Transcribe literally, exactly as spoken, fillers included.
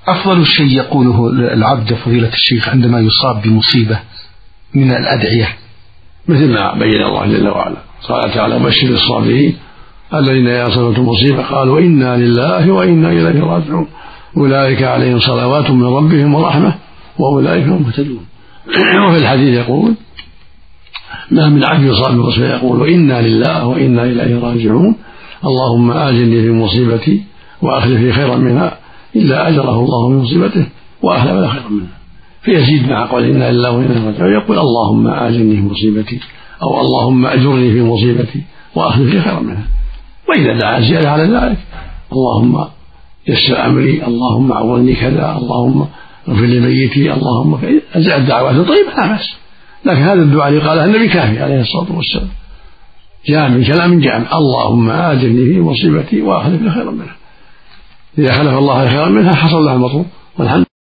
أفضل شيء يقوله العبد فضيلة الشيخ عندما يصاب بمصيبة من الأدعية؟ مثل ما بين الله جل وعلا، قال تعالى: بشر الصابرين الذين إذا أصابتهم مصيبة قالوا إنا لله وإنا إليه راجعون أولئك عليهم صلوات من ربهم ورحمة وأولئك هم المهتدون. وفي الحديث يقول: ما من عبد يصاب بمصيبة يقول إنا لله وإنا إليه راجعون اللهم آجلني في مصيبتي وأخلف لي خيرا منها إلا أجره الله من مصيبته وأخلف له خيرا منها، فيزيد مع قول إنا لله وإنا إليه راجعون يقول: اللهم آجلني في مصيبتي، أو اللهم أجرني في مصيبتي وأخلف لي خيرا منها. وإذا دعا زيادة على ذلك: اللهم يسر أمري، اللهم عوضني كذا، اللهم اغفر لي ميتي، اللهم أزع الدعوات الطيبة لا بأس. لكن هذا الدعاء اللي قاله النبي كافي عليه الصلاة والسلام، جاء من كلام جامع: اللهم آجلني في مصيبتي وأخلف لي خيرا منها. إذا خلف الله خيرا منها حصل له المطلوب والحمد